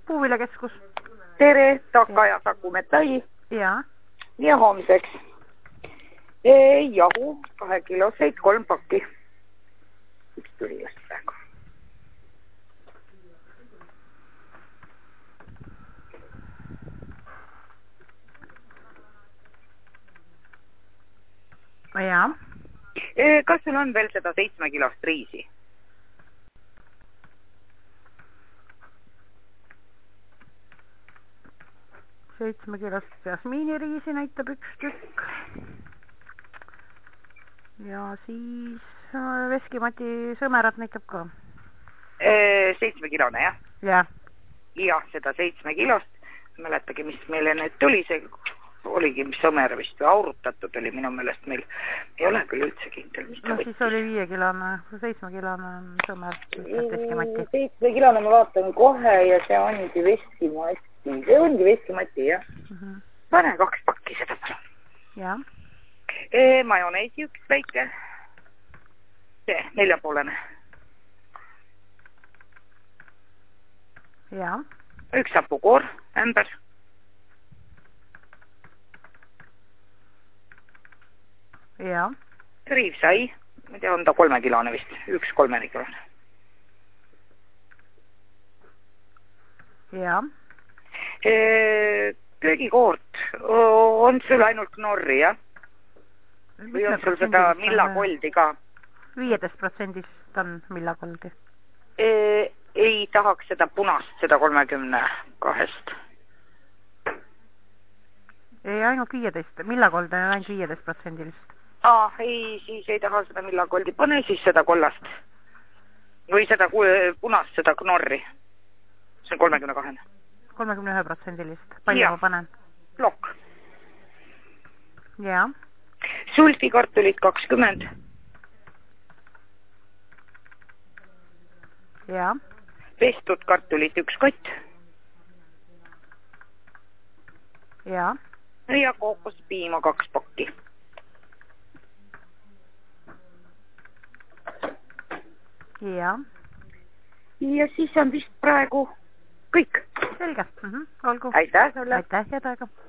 Puuviljakeskus. Tere, Taka ja Saku Metai. Ja. Ja homseks. Jahu, 2 kiloseid, 3 pakki. Üks tuli just praegu. Ja. Kas sul on veel seda 7 kilost riisi? Seitsme kilost jasmiiniriisi näitab üks tükk. Ja siis veskimati sõmerat näitab ka. 7 kilone, jah? Jah. Jah, seda 7 kilost. Mäletagi, mis meile need tuli, see oligi sõmer vist või aurutatud oli minu meelest meil. Ei ole küll üldse kindel, mis ta no võttis. Siis oli 5 kilone, 7 kilone on sõmer. 7 kilone ma vaatan kohe ja see ongi veskimati. See ongi veskimati, jah. Pane 2 pakki seda palun. Jah. Majoneesi üks väike. See, 4,5. Jah. Üks hapukoor, ämber. Jah. Riivsai, ma tea, on ta 3 kilone vist, 1 3 kilone. Jah. Köögikoort, on sul ainult knorri, jah? Või on sul seda millakoldi ka? 15% on millakoldi. Ei tahaks seda punast, seda 32-st. Ei, ainult 15, millakoldi on ainult 15%-list. Ei, siis ei taha seda millakoldi. Pane siis seda kollast. Või seda punast, seda knorri. See on 32. 31%-list. Palju ma panen? Plokk. Jaa. Sulfikartulid 20. Jaa. Pestud kartulid 1 kott. Jaa. Ja kookospiima 2 pakki. Jaa. Ja siis on vist praegu kõik. Selge. Olgu. Aitäh sulle. Aitäh ja taega.